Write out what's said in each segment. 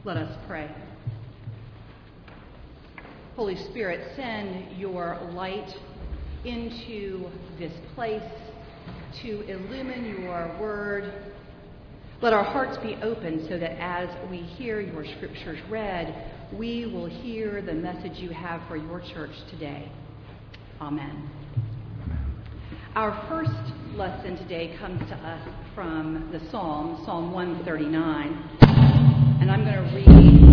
Let us pray. Holy Spirit, send your light into this place to illumine your word. Let our hearts be open so that as we hear your scriptures read, we will hear the message you have for your church today. Amen. Our first lesson today comes to us from the Psalm 139. And I'm going to read.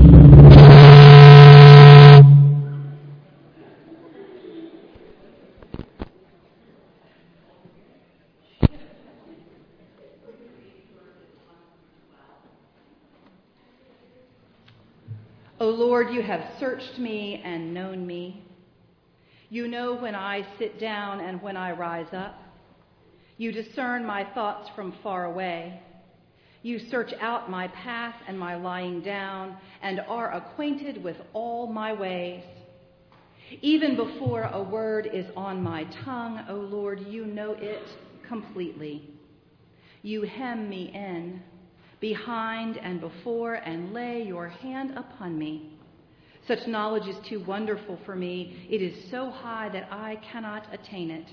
O Lord, you have searched me and known me. You know when I sit down and when I rise up. You discern my thoughts from far away. You search out my path and my lying down, and are acquainted with all my ways. Even before a word is on my tongue, O Lord, you know it completely. You hem me in, behind and before, and lay your hand upon me. Such knowledge is too wonderful for me. It is so high that I cannot attain it.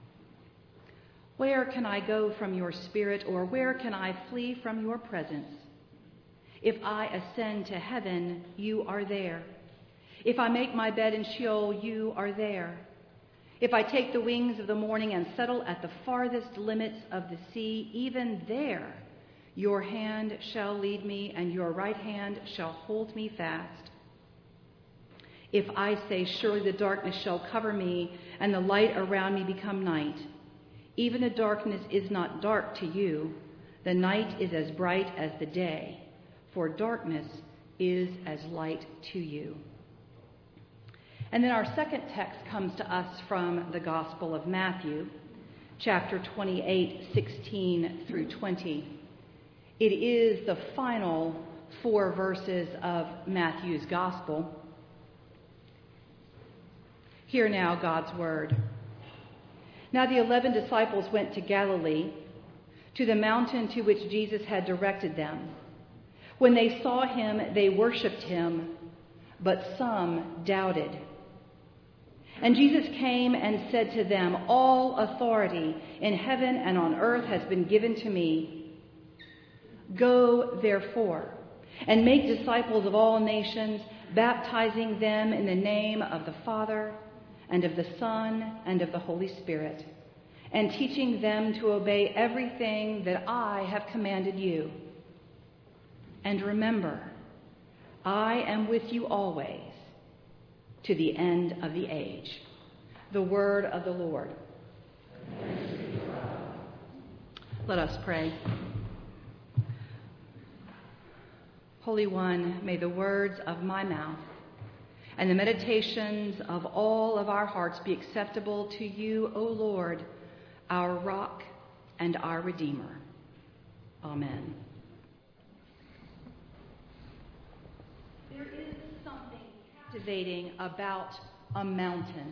Where can I go from your spirit, or where can I flee from your presence? If I ascend to heaven, you are there. If I make my bed in Sheol, you are there. If I take the wings of the morning and settle at the farthest limits of the sea, even there your hand shall lead me, and your right hand shall hold me fast. If I say, surely the darkness shall cover me, and the light around me become night, even the darkness is not dark to you. The night is as bright as the day, for darkness is as light to you. And then our second text comes to us from the Gospel of Matthew, chapter 28, 16 through 20. It is the final 4 verses of Matthew's Gospel. Hear now God's word. Now the 11 disciples went to Galilee, to the mountain to which Jesus had directed them. When they saw him, they worshipped him, but some doubted. And Jesus came and said to them, all authority in heaven and on earth has been given to me. Go, therefore, and make disciples of all nations, baptizing them in the name of the Father, and of the Son, and of the Holy Spirit, and teaching them to obey everything that I have commanded you. And remember, I am with you always, to the end of the age. The word of the Lord. Let us pray. Holy One, may the words of my mouth and the meditations of all of our hearts be acceptable to you, O Lord, our rock and our Redeemer. Amen. There is something captivating about a mountain.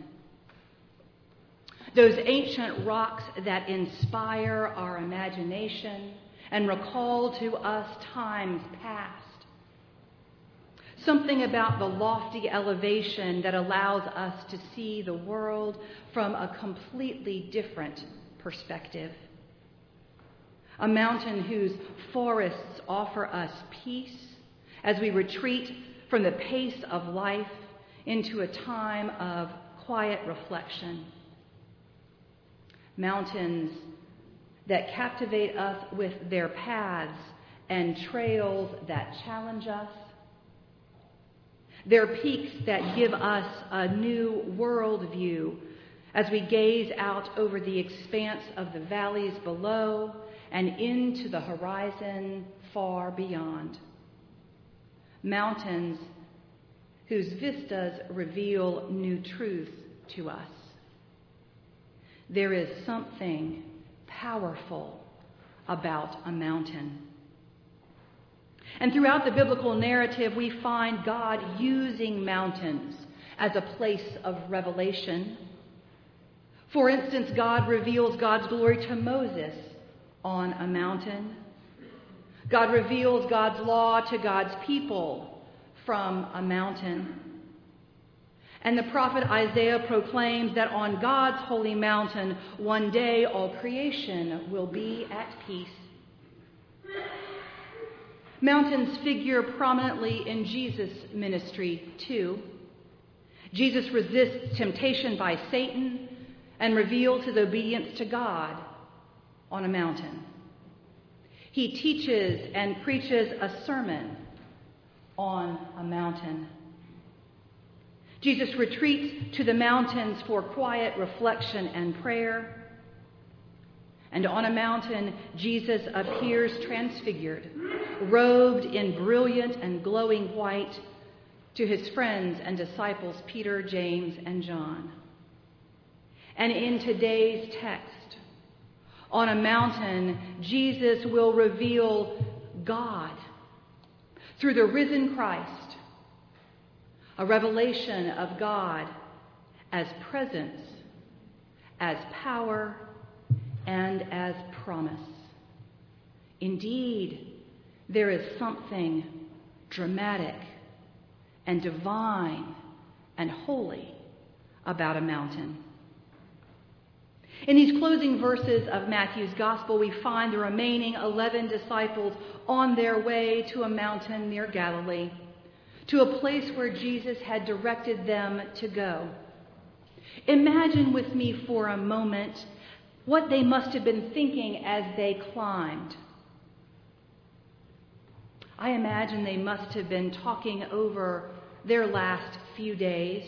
Those ancient rocks that inspire our imagination and recall to us times past. Something about the lofty elevation that allows us to see the world from a completely different perspective. A mountain whose forests offer us peace as we retreat from the pace of life into a time of quiet reflection. Mountains that captivate us with their paths and trails that challenge us. They're peaks that give us a new worldview as we gaze out over the expanse of the valleys below and into the horizon far beyond. Mountains whose vistas reveal new truth to us. There is something powerful about a mountain. And throughout the biblical narrative, we find God using mountains as a place of revelation. For instance, God reveals God's glory to Moses on a mountain, God reveals God's law to God's people from a mountain. And the prophet Isaiah proclaims that on God's holy mountain, one day all creation will be at peace. Mountains figure prominently in Jesus' ministry, too. Jesus resists temptation by Satan and reveals his obedience to God on a mountain. He teaches and preaches a sermon on a mountain. Jesus retreats to the mountains for quiet reflection and prayer. And on a mountain, Jesus appears transfigured, robed in brilliant and glowing white, to his friends and disciples, Peter, James, and John. And in today's text, on a mountain, Jesus will reveal God through the risen Christ, a revelation of God as presence, as power, and as promise. Indeed, there is something dramatic and divine and holy about a mountain. In these closing verses of Matthew's Gospel, we find the remaining 11 disciples on their way to a mountain near Galilee, to a place where Jesus had directed them to go. Imagine with me for a moment what they must have been thinking as they climbed. I imagine they must have been talking over their last few days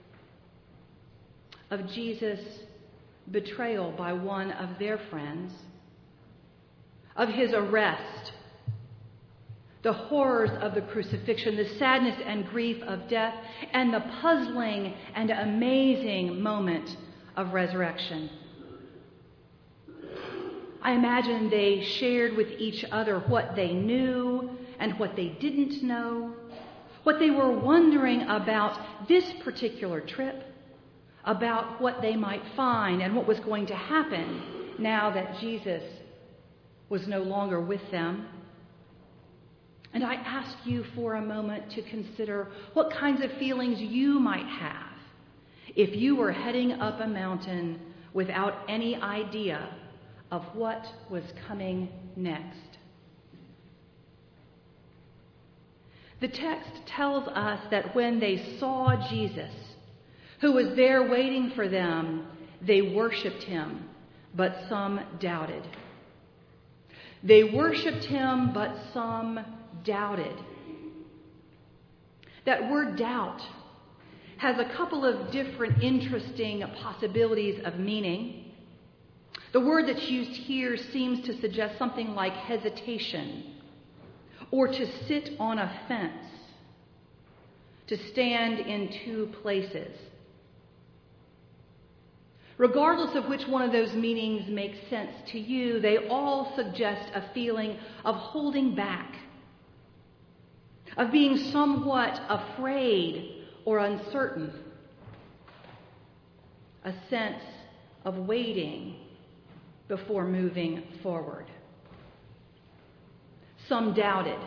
of Jesus' betrayal by one of their friends, of his arrest, the horrors of the crucifixion, the sadness and grief of death, and the puzzling and amazing moment of resurrection. I imagine they shared with each other what they knew and what they didn't know, what they were wondering about this particular trip, about what they might find and what was going to happen now that Jesus was no longer with them. And I ask you for a moment to consider what kinds of feelings you might have if you were heading up a mountain without any idea of what was coming next. The text tells us that when they saw Jesus, who was there waiting for them, they worshiped him, but some doubted. They worshiped him, but some doubted. That word doubt has a couple of different interesting possibilities of meaning. The word that's used here seems to suggest something like hesitation, or to sit on a fence, to stand in two places. Regardless of which one of those meanings makes sense to you, they all suggest a feeling of holding back, of being somewhat afraid or uncertain, a sense of waiting before moving forward. Some doubted.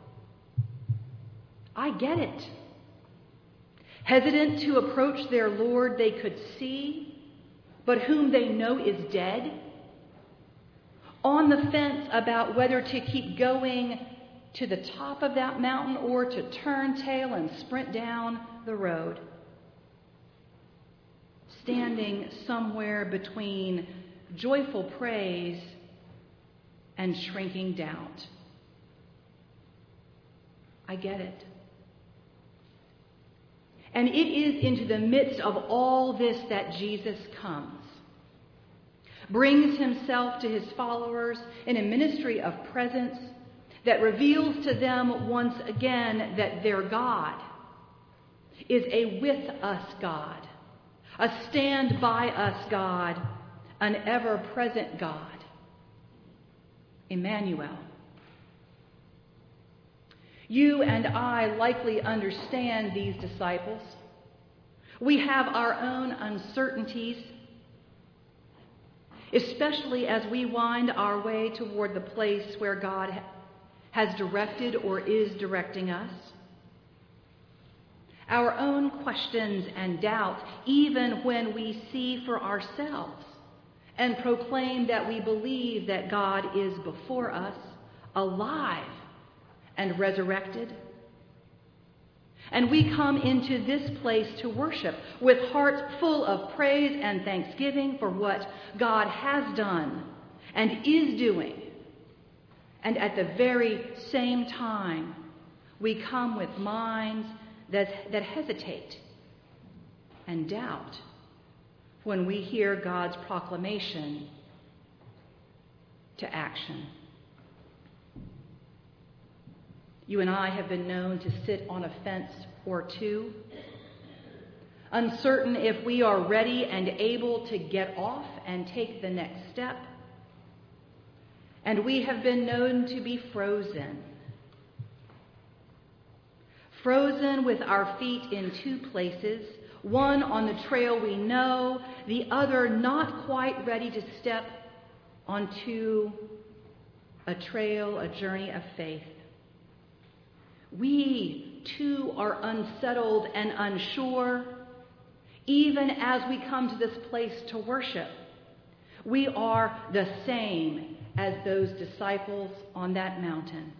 I get it. Hesitant to approach their Lord they could see, but whom they know is dead. On the fence about whether to keep going to the top of that mountain or to turn tail and sprint down the road. Standing somewhere between joyful praise and shrinking doubt. I get it. And it is into the midst of all this that Jesus comes, brings himself to his followers in a ministry of presence that reveals to them once again that their God is a with us God, a stand by us God, an ever-present God, Emmanuel. You and I likely understand these disciples. We have our own uncertainties, especially as we wind our way toward the place where God has directed or is directing us. Our own questions and doubts, even when we see for ourselves and proclaim that we believe that God is before us, alive and resurrected. And we come into this place to worship with hearts full of praise and thanksgiving for what God has done and is doing. And at the very same time, we come with minds that hesitate and doubt when we hear God's proclamation to action. You and I have been known to sit on a fence or two, uncertain if we are ready and able to get off and take the next step. And we have been known to be frozen with our feet in two places, one on the trail we know, the other not quite ready to step onto a trail, a journey of faith. We, too, are unsettled and unsure, even as we come to this place to worship. We are the same as those disciples on that mountain.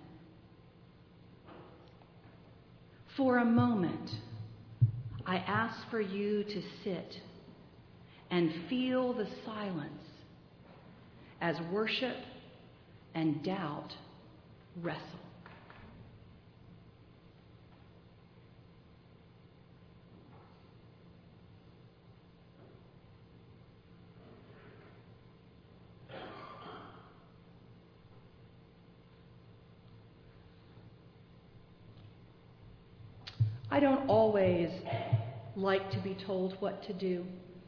For a moment, I ask for you to sit and feel the silence as worship and doubt wrestle. I don't always like to be told what to do.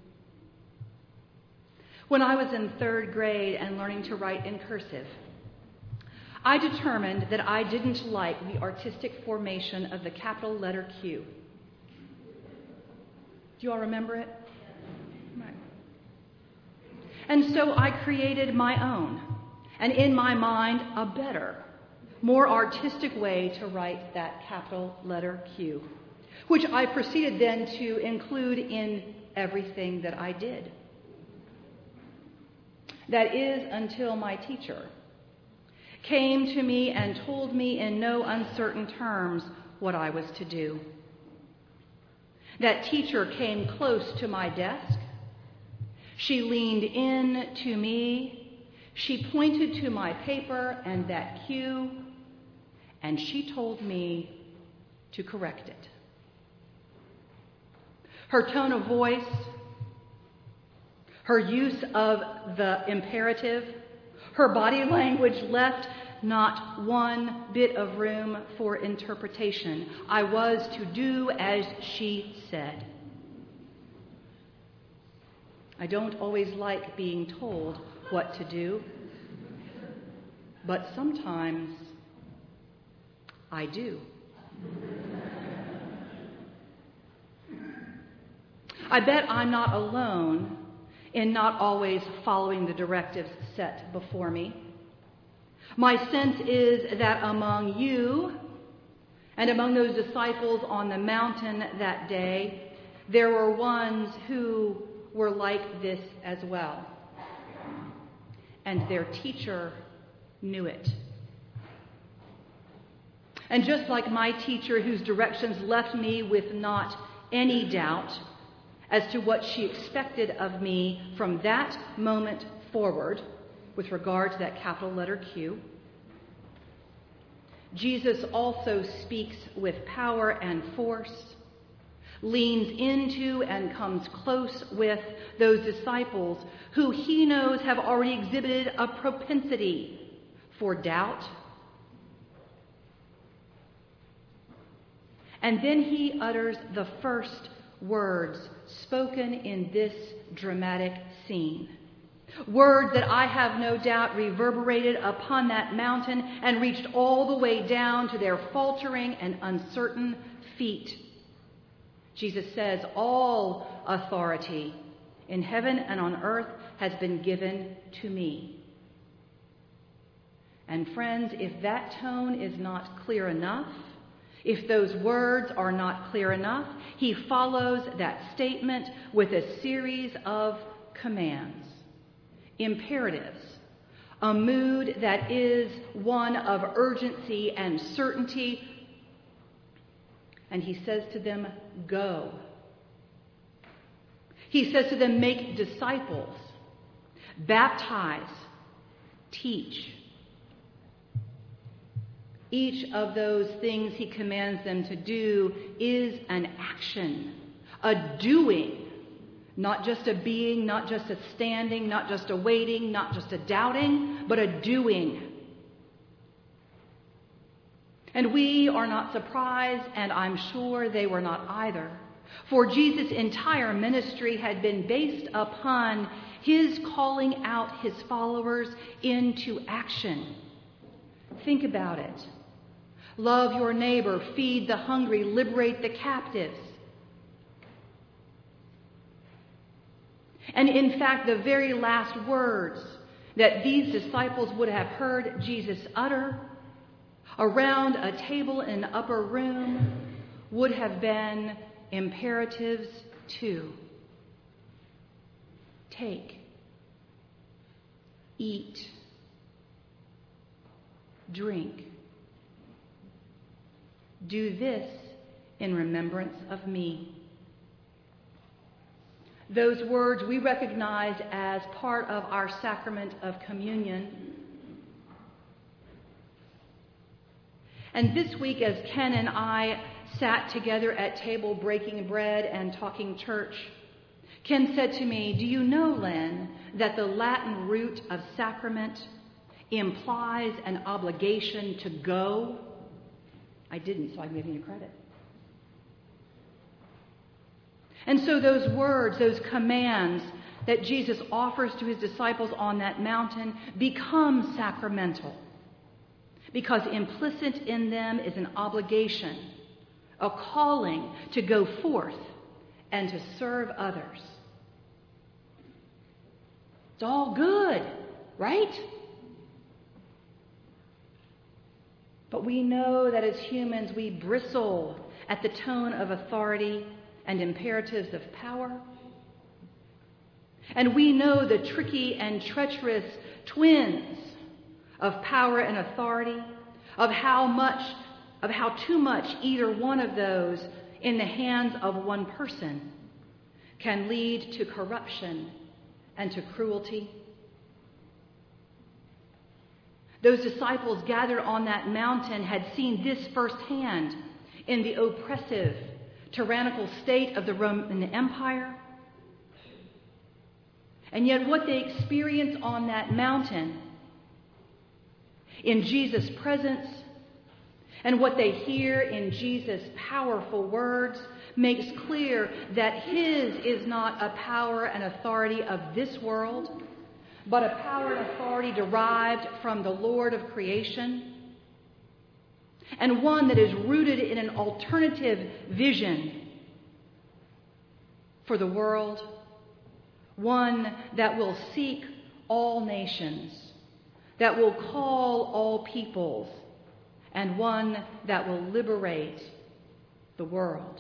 When I was in 3rd grade and learning to write in cursive, I determined that I didn't like the artistic formation of the capital letter Q. Do you all remember it? Right. And so I created my own, and in my mind, a better, more artistic way to write that capital letter Q, which I proceeded then to include in everything that I did. That is, until my teacher came to me and told me in no uncertain terms what I was to do. That teacher came close to my desk. She leaned in to me. She pointed to my paper and that Q, and she told me to correct it. Her tone of voice, her use of the imperative, her body language left not one bit of room for interpretation. I was to do as she said. I don't always like being told what to do, but sometimes I do. I bet I'm not alone in not always following the directives set before me. My sense is that among you and among those disciples on the mountain that day, there were ones who were like this as well. And their teacher knew it. And just like my teacher, whose directions left me with not any doubt as to what she expected of me from that moment forward with regard to that capital letter Q, Jesus also speaks with power and force, leans into and comes close with those disciples who he knows have already exhibited a propensity for doubt. And then he utters the first words spoken in this dramatic scene. Words that I have no doubt reverberated upon that mountain and reached all the way down to their faltering and uncertain feet. Jesus says, "All authority in heaven and on earth has been given to me." And friends, if that tone is not clear enough, if those words are not clear enough, he follows that statement with a series of commands, imperatives, a mood that is one of urgency and certainty. And he says to them, go. He says to them, make disciples, baptize, teach. Each of those things he commands them to do is an action, a doing, not just a being, not just a standing, not just a waiting, not just a doubting, but a doing. And we are not surprised, and I'm sure they were not either, for Jesus' entire ministry had been based upon his calling out his followers into action. Think about it. Love your neighbor, feed the hungry, liberate the captives. And in fact, the very last words that these disciples would have heard Jesus utter around a table in an upper room would have been imperatives too. Take, eat, drink. Do this in remembrance of me. Those words we recognize as part of our sacrament of communion. And this week, as Ken and I sat together at table breaking bread and talking church, Ken said to me, do you know, Len, that the Latin root of sacrament implies an obligation to go? I didn't, so I'm giving you credit. And so those words, those commands that Jesus offers to his disciples on that mountain become sacramental, because implicit in them is an obligation, a calling to go forth and to serve others. It's all good, right? But we know that as humans, we bristle at the tone of authority and imperatives of power. And we know the tricky and treacherous twins of power and authority, of how too much either one of those in the hands of one person can lead to corruption and to cruelty. Those disciples gathered on that mountain had seen this firsthand in the oppressive, tyrannical state of the Roman Empire. And yet what they experience on that mountain, in Jesus' presence, and what they hear in Jesus' powerful words, makes clear that his is not a power and authority of this world, but a power and authority derived from the Lord of creation, and one that is rooted in an alternative vision for the world, one that will seek all nations, that will call all peoples, and one that will liberate the world.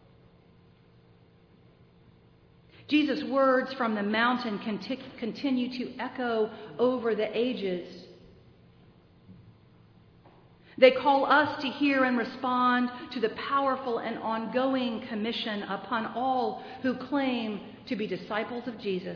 Jesus' words from the mountain continue to echo over the ages. They call us to hear and respond to the powerful and ongoing commission upon all who claim to be disciples of Jesus.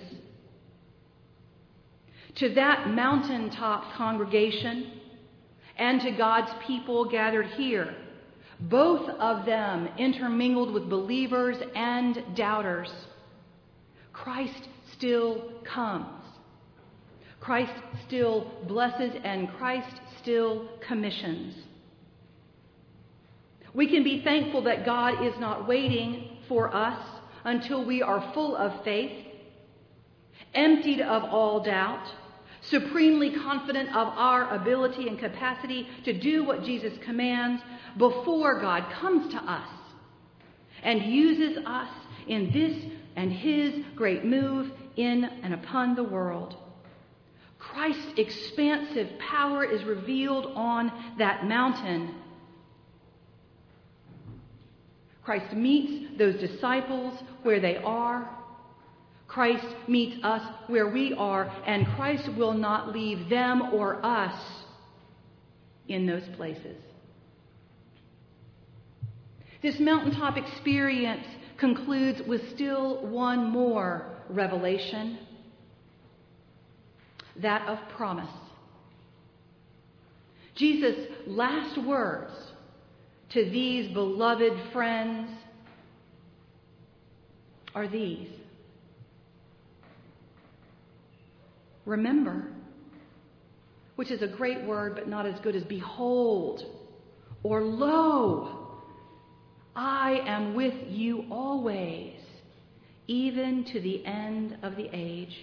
To that mountaintop congregation and to God's people gathered here, both of them intermingled with believers and doubters, Christ still comes. Christ still blesses, and Christ still commissions. We can be thankful that God is not waiting for us until we are full of faith, emptied of all doubt, supremely confident of our ability and capacity to do what Jesus commands, before God comes to us and uses us in this and his great move in and upon the world. Christ's expansive power is revealed on that mountain. Christ meets those disciples where they are. Christ meets us where we are, and Christ will not leave them or us in those places. This mountaintop experience concludes with still one more revelation, that of promise. Jesus' last words to these beloved friends are these: remember, which is a great word but not as good as behold or lo, I am with you always, even to the end of the age.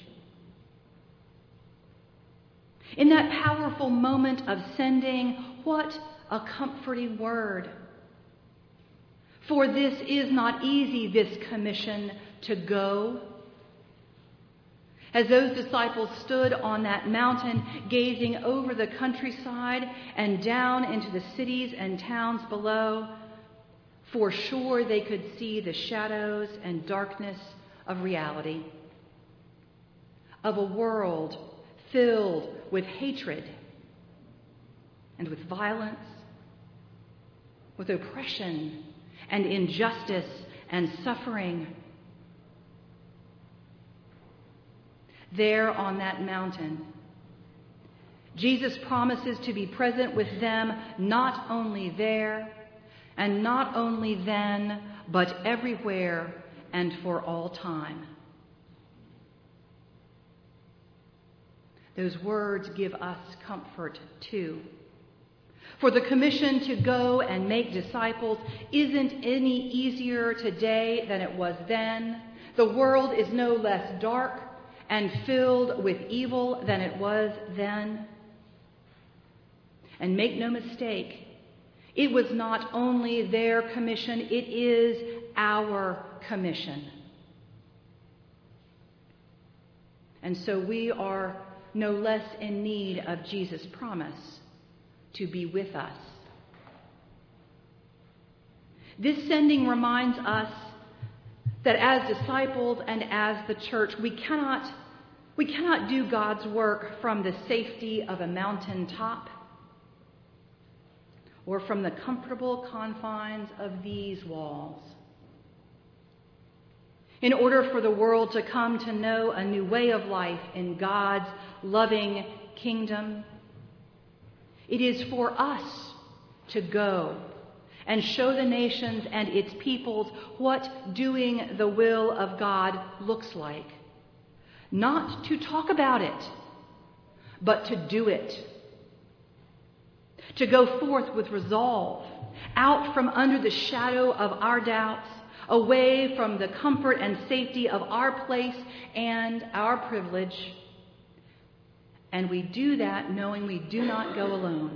In that powerful moment of sending, what a comforting word. For this is not easy, this commission to go. As those disciples stood on that mountain, gazing over the countryside and down into the cities and towns below, for sure they could see the shadows and darkness of reality, of a world filled with hatred and with violence, with oppression and injustice and suffering. There on that mountain, Jesus promises to be present with them not only there and not only then, but everywhere and for all time. Those words give us comfort too. For the commission to go and make disciples isn't any easier today than it was then. The world is no less dark and filled with evil than it was then. And make no mistake, it was not only their commission, it is our commission. And so we are no less in need of Jesus' promise to be with us. This sending reminds us that as disciples and as the church, we cannot do God's work from the safety of a mountaintop or from the comfortable confines of these walls. In order for the world to come to know a new way of life in God's loving kingdom, it is for us to go and show the nations and its peoples what doing the will of God looks like. Not to talk about it, but to do it. To go forth with resolve, out from under the shadow of our doubts, away from the comfort and safety of our place and our privilege. And we do that knowing we do not go alone.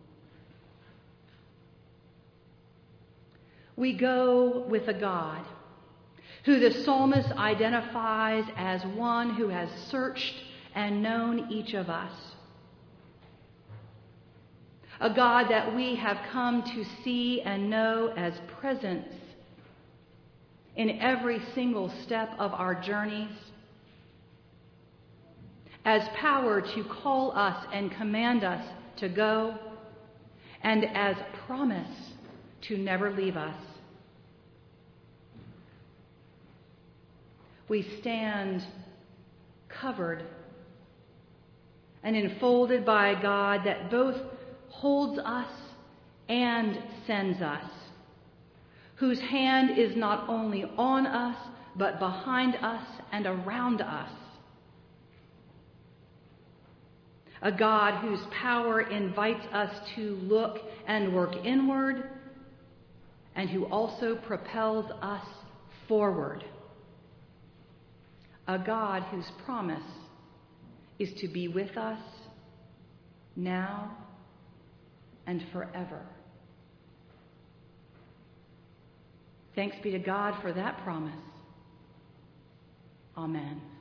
We go with a God who the psalmist identifies as one who has searched and known each of us. A God that we have come to see and know as presence in every single step of our journeys, as power to call us and command us to go, and as promise to never leave us. We stand covered and enfolded by a God that both holds us and sends us, whose hand is not only on us, but behind us and around us. A God whose power invites us to look and work inward, and who also propels us forward. A God whose promise is to be with us now and forever. Thanks be to God for that promise. Amen.